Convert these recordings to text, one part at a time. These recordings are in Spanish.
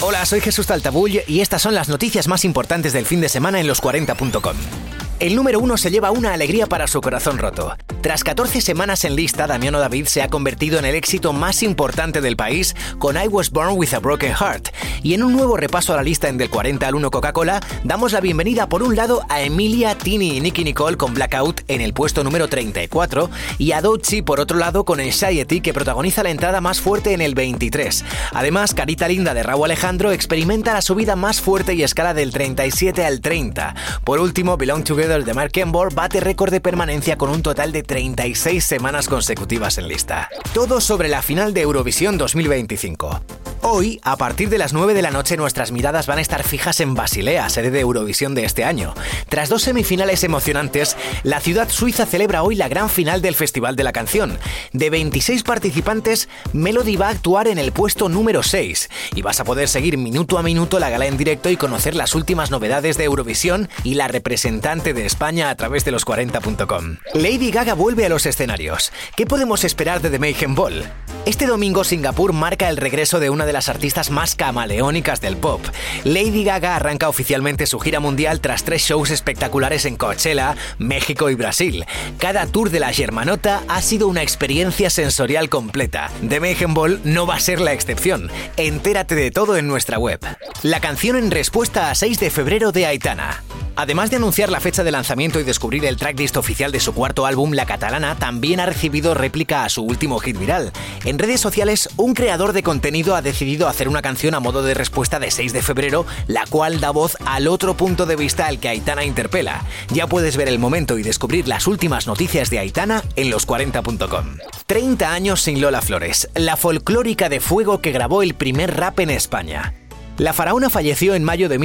Hola, soy Jesús Taltabull y estas son las noticias más importantes del fin de semana en los40.com. El número 1 se lleva una alegría para su corazón roto. Tras 14 semanas en lista, Damiano David se ha convertido en el éxito más importante del país con I Was Born With a Broken Heart. Y en un nuevo repaso a la lista en Del 40 al 1 Coca-Cola, damos la bienvenida por un lado a Emilia, Tini y Nicki Nicole con Blackout en el puesto número 34 y a Doechii por otro lado con Anxiety, que protagoniza la entrada más fuerte en el 23. Además, Carita Linda de Rauw Alejandro experimenta la subida más fuerte y escala del 37 al 30. Por último, Belong Together de Mark Embor bate récord de permanencia con un total de 36 semanas consecutivas en lista. Todo sobre la final de Eurovisión 2025. Hoy, a partir de las 9 de la noche, nuestras miradas van a estar fijas en Basilea, sede de Eurovisión de este año. Tras 2 semifinales emocionantes, la ciudad suiza celebra hoy la gran final del Festival de la Canción. De 26 participantes, Melody va a actuar en el puesto número 6 y vas a poder seguir minuto a minuto la gala en directo y conocer las últimas novedades de Eurovisión y la representante de España a través de los40.com. Lady Gaga vuelve a los escenarios. ¿Qué podemos esperar de The Mayhem Ball? Este domingo Singapur marca el regreso de una de las artistas más camaleónicas del pop. Lady Gaga arranca oficialmente su gira mundial tras 3 shows espectaculares en Coachella, México y Brasil. Cada tour de la Germanota ha sido una experiencia sensorial completa. The Mayhem Ball no va a ser la excepción. Entérate de todo en nuestra web. La canción en respuesta a 6 de febrero de Aitana. Además de anunciar la fecha de lanzamiento y descubrir el tracklist oficial de su cuarto álbum, la catalana también ha recibido réplica a su último hit viral. En redes sociales, un creador de contenido ha decidido hacer una canción a modo de respuesta de 6 de febrero, la cual da voz al otro punto de vista al que Aitana interpela. Ya puedes ver el momento y descubrir las últimas noticias de Aitana en los40.com. 30 años sin Lola Flores, la folclórica de fuego que grabó el primer rap en España. La faraona falleció en mayo de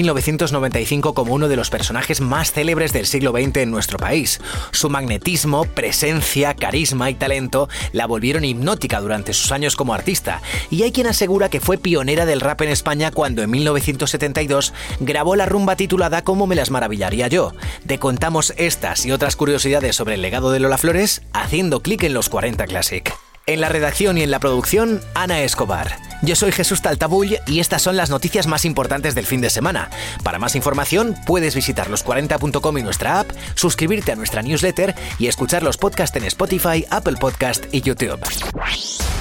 1995 como uno de los personajes más célebres del siglo XX en nuestro país. Su magnetismo, presencia, carisma y talento la volvieron hipnótica durante sus años como artista, y hay quien asegura que fue pionera del rap en España cuando en 1972 grabó la rumba titulada Cómo me las maravillaría yo. Te contamos estas y otras curiosidades sobre el legado de Lola Flores haciendo clic en los 40 Classic. En la redacción y en la producción, Ana Escobar. Yo soy Jesús Taltabull y estas son las noticias más importantes del fin de semana. Para más información, puedes visitar los40.com y nuestra app, suscribirte a nuestra newsletter y escuchar los podcasts en Spotify, Apple Podcast y YouTube.